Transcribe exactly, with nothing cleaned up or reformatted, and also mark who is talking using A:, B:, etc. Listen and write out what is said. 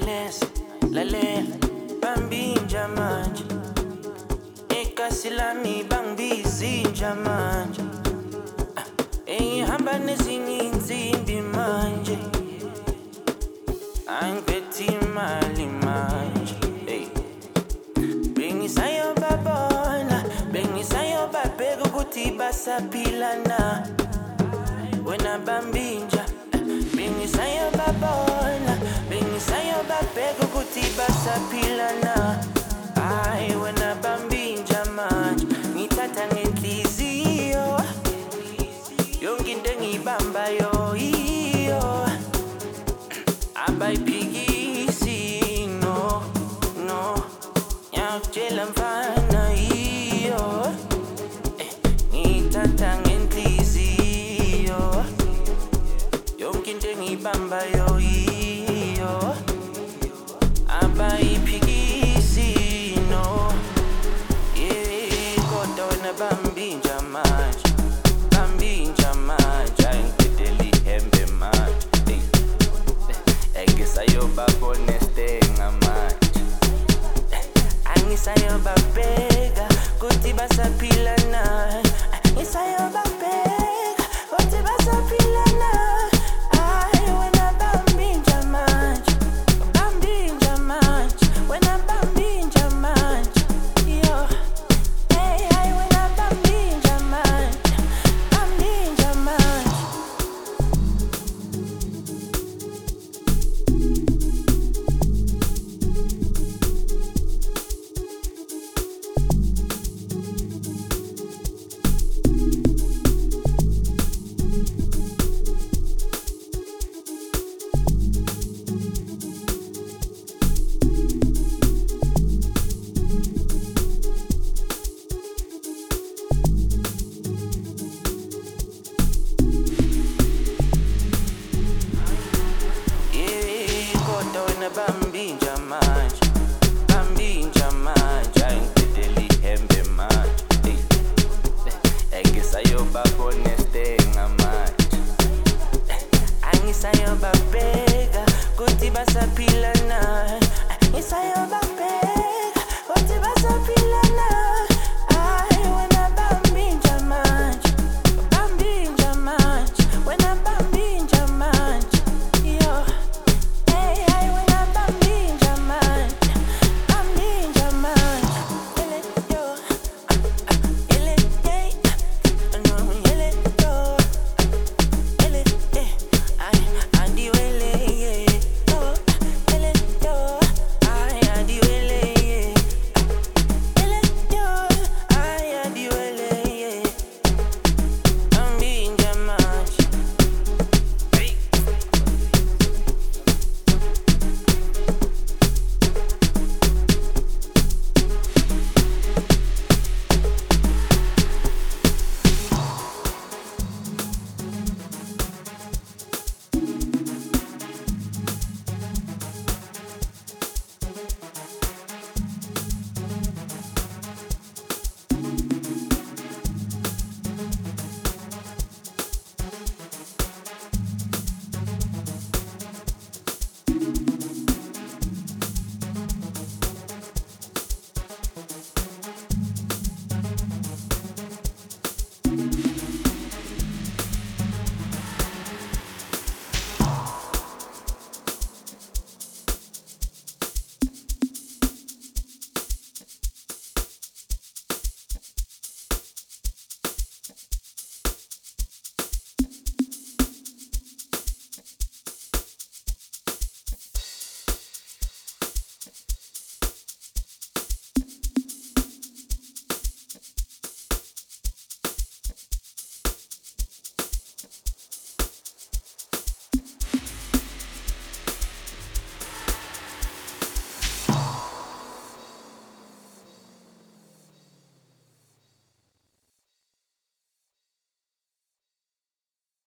A: lesa lalela bambinja manje ikasi lami bangibizinja manje ehamba nezinye inzimbi manje angiphethe imali manje hey bengisayobabona bengisayobabheka ukuthi basaphila na wena bambinja bengisayobabona bengisayobabheka ukuthi basaphila na ay wena bambinja manje ngithatha ngenhliziyo yonke into engibambayo iyo abayiphikisi no no ngiyakutshela mfana iyo ngithatha ngenhliziyo yonke into engibambayo iyo abayiphikisi no yeah kodwa wena bambinja manje bambinja manje angideli hembe manje engisayobabona stenga manje angisayobabheka kuthi basaphila na angisayobabheka